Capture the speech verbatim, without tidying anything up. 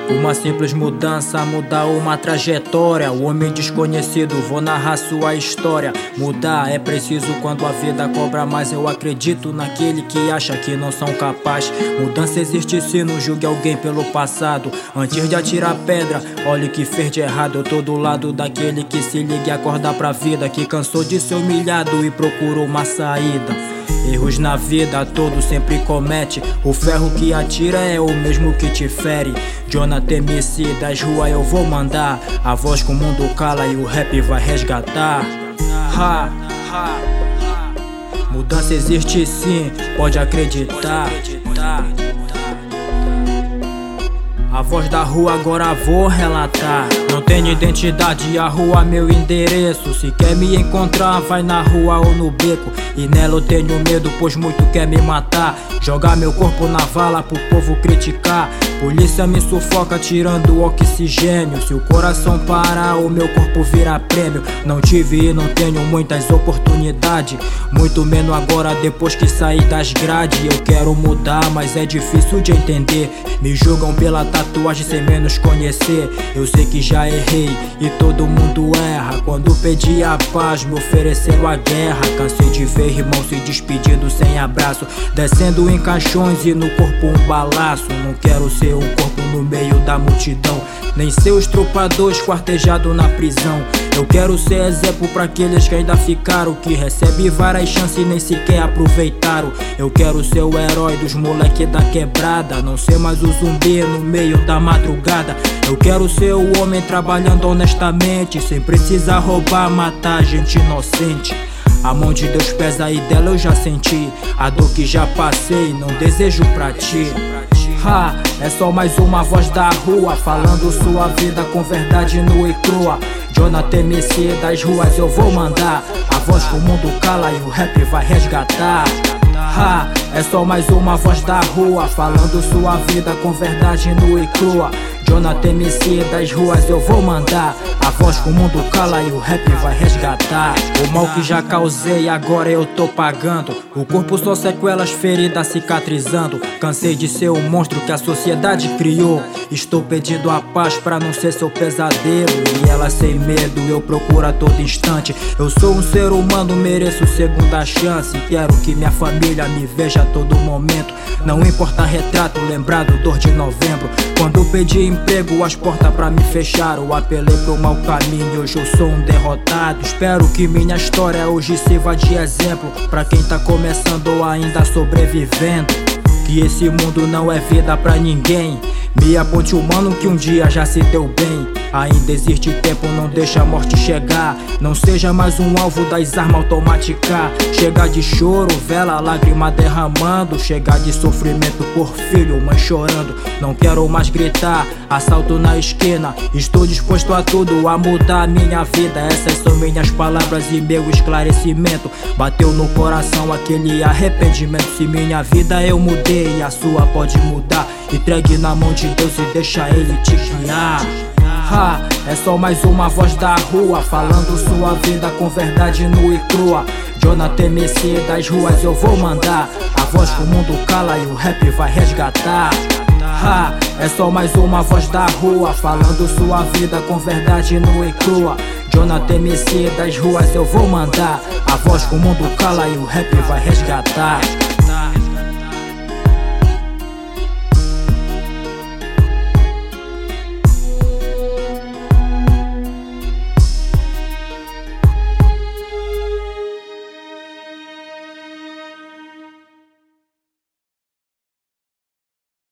Uma simples mudança muda uma trajetória. O homem desconhecido, vou narrar sua história. Mudar é preciso quando a vida cobra mais. Eu acredito naquele que acha que não são capazes. Mudança existe se não julgue alguém pelo passado. Antes de atirar pedra, olhe o que fez de errado. Eu tô do lado daquele que se liga e acorda pra vida, que cansou de ser humilhado e procurou uma saída. Erros na vida todos sempre comete. O ferro que atira é o mesmo que te fere. Jonathan M C das ruas eu vou mandar. A voz que o mundo cala e o rap vai resgatar. Ha, ha, ha. Mudança existe sim, pode acreditar. A voz da rua agora vou relatar. Não tenho identidade, a rua meu endereço. Se quer me encontrar, vai na rua ou no beco. E nela eu tenho medo, pois muito quer me matar. Jogar meu corpo na vala pro povo criticar. Polícia me sufoca tirando o oxigênio. Se o coração parar, o meu corpo vira prêmio. Não tive e não tenho muitas oportunidades, muito menos agora depois que saí das grades. Eu quero mudar, mas é difícil de entender. Me julgam pela tatuagem sem menos conhecer. Eu sei que já errei e todo mundo erra. Quando pedi a paz me ofereceram a guerra. Cansei de ver irmãos se despedindo sem abraço, descendo em caixões e no corpo um balaço. Não quero ser um corpo no meio da multidão, nem ser o estrupador esquartejado na prisão. Eu quero ser exemplo pra aqueles que ainda ficaram, que recebe várias chances e nem sequer aproveitaram. Eu quero ser o herói dos moleque da quebrada, não ser mais o zumbi no meio da madrugada. Eu quero ser o homem trabalhando honestamente, sem precisar roubar, matar gente inocente. A mão de Deus pesa e dela eu já senti a dor que já passei, não desejo pra ti. Ha, é só mais uma voz da rua, falando sua vida com verdade nua e crua. Jonathan M C das ruas eu vou mandar. A voz que o mundo cala e o rap vai resgatar. Ha, é só mais uma voz da rua, falando sua vida com verdade nua e crua. Jonathan M C das ruas eu vou mandar. A voz que o mundo cala e o rap vai resgatar. O mal que já causei agora eu tô pagando. O corpo só sequelas, feridas cicatrizando. Cansei de ser o monstro que a sociedade criou. Estou pedindo a paz pra não ser seu pesadelo. E ela sem medo eu procuro a todo instante. Eu sou um ser humano, mereço segunda chance. Quero que minha família me veja a todo momento. Não importa retrato, lembrado dor de novembro. Quando pedi emprego, as portas pra me fecharam. Apelei pro mau caminho, hoje eu sou um derrotado. Espero que minha história hoje sirva de exemplo pra quem tá começando ou ainda sobrevivendo. Que esse mundo não é vida pra ninguém. Me aponte o mano que um dia já se deu bem. Ainda existe tempo, não deixa a morte chegar. Não seja mais um alvo das armas automáticas. Chega de choro, vela, lágrima derramando. Chega de sofrimento por filho, mãe chorando. Não quero mais gritar, assalto na esquina. Estou disposto a tudo, a mudar a minha vida. Essas são minhas palavras e meu esclarecimento. Bateu no coração aquele arrependimento. Se minha vida eu mudei, a sua pode mudar. Entregue na mão de Deus e deixa Ele te guiar. Ha, é só mais uma voz da rua, falando sua vida com verdade nua e crua. Jonathan M C das ruas eu vou mandar. A voz que o mundo cala e o rap vai resgatar. Ha, é só mais uma voz da rua, falando sua vida com verdade nua e crua. Jonathan M C das ruas eu vou mandar. A voz que o mundo cala e o rap vai resgatar.